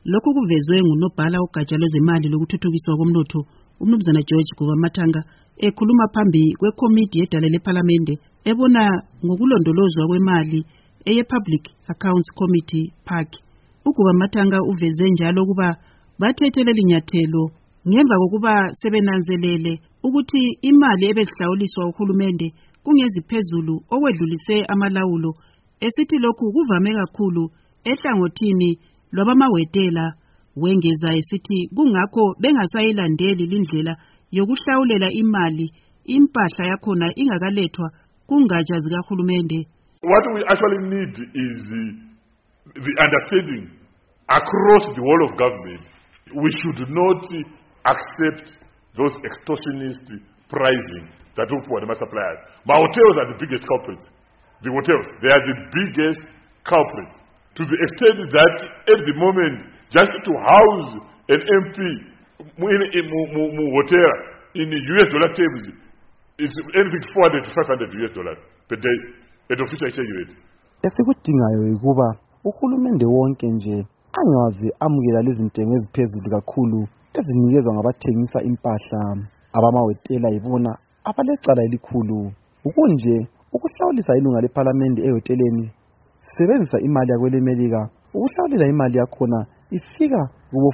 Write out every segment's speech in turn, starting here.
Lokhu kuvezwe ngunobhala ugatsha lwezemali lokuthuthukiswa komnotho uMnumzana George Gubamathanga ekhuluma phambi kwekomiti yedale lePhalamende ebona ngokulondolozwa kwemali eye-Public Accounts Committee PAC. uGubamathanga uveze njalo ukuba bathethe leli nyathelo ngemva kokuba sebenanzelele ukuthi imali ebezihlawuliswa uhulumende kungeziphezulu okwedlulise amalawulo, esithi lokhu kuvame kakhulu ehlangothini lwabamawetela. Wengeza esithi kungakho bengasayilandeli lindlela yokuhlawulela imali impahla yakhona ingakalethwa kungatsha zikahulumende. What we actually need is the understanding across the whole of government. We should not accept those extortionist pricing that we for the suppliers. But hotels are the biggest culprits. The hotels, they are the biggest culprits. To the extent that at the moment, just to house an MP in hotel in US dollar terms, it's anything $400 to $500 per day at official exchange rate. Esikudingayo ukuba uhulumende wonke nje angazi amukela lezi ntengo eziphezulu kakhulu ezinikezwa ngabathengisa impahla. Abamawetela ibona abalecala elikhulu. Ukunje ukuhlawulisa ilunga lePhalamende ehoteleni sisebenzisa imali yakwelemelika. Ukuhlawulela imali yakhona ifika kubo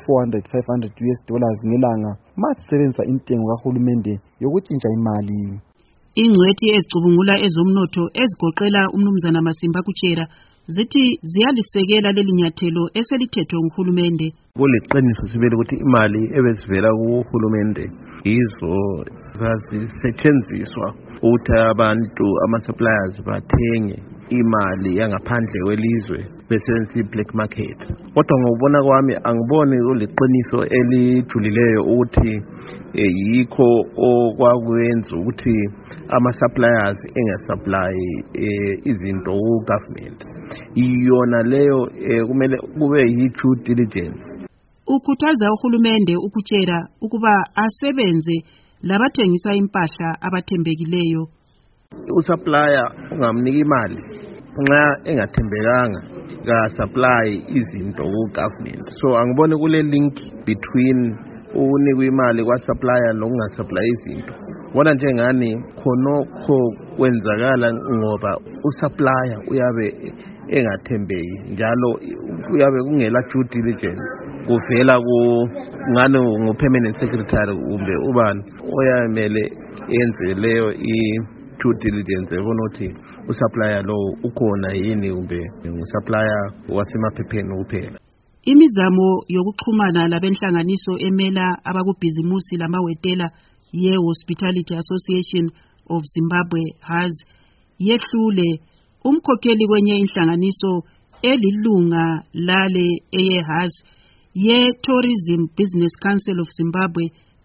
$400-500 ngelanga masisebenzisa intengo kahulumende yokutshintsha imali. Ingcwethi ezicubungula ezomnotho ezigoqela uMnumzana Masimba Kuchera zithi ziyalisekela leli nyathelo eselithethwe nguhulumende. Kuliqiniso sibele ukuthi imali ebesivela kuhulumende izo zazisetshenziswa ukuthi abantu ama-suppliers bathenge imali yangaphandle kwelizwe besebenzisa i-black market. Kodwa ngokubona kwami angiboni kuliqiniso elijulileyo ukuthi yikho okwakwenza ukuthi ama-suppliers enga-supply izinto ku-government. Iyona leyo kumele kube yi-due diligence. Ukhuthaza uhulumende ukutshera ukuba asebenze labathengisa impahla abathembekileyo. Usupplier ungamnika imali nxa engathembekanga ka-supply izinto ku-government. So angiboni kule link between unikwa imali kwa-supplier nokunga-supply izinto. Bona njengani khonokho kwenzakala ngoba usupplier uyabe engathembeki njalo uyabe kungela due diligence kuvela ngane ngu-permanent secretary kumbe ubani oyamele enze leyo i-due diligence ebona ukuthi usupplier lo ukhona yini kumbe ngusupplier wasemaphepheni kuphela. Imizamo yokuxhumana labenhlanganiso emela abakubhizimusi lamawetela ye-Hospitality Association of Zimbabwe has yehlule. Umkhokheli kwenye inhlanganiso elilunga lale eye-HAS ye-Tourism Business Council of Zimbabwe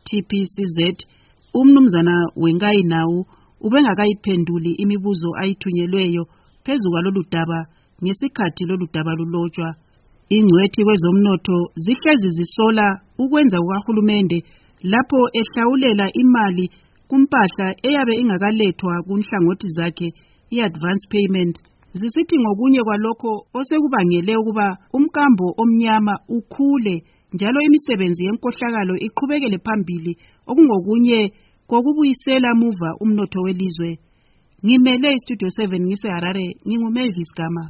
TPCZ, uMnumzana Wengai Nawu ubengakayiphenduli imibuzo ayithunyelweyo phezu kwalolu daba ngesikhathi lolu daba lulotshwa. Ingcwethi kwezomnotho zihlezi zisola ukwenza kukahulumende lapho ehlawulela imali kumpahla eyabe ingakalethwa kunhlangothi zakhe i-advance payment. Zisithi ngokunye kwalokho osekubangele ukuba umkambo omnyama ukhule njalo imisebenzi yenkohlakalo iqhubekele phambili okungokunye kokubuyisela muva umnotho welizwe. Ngimele iStudio 7 ngise Harare, nginguMavis Gama.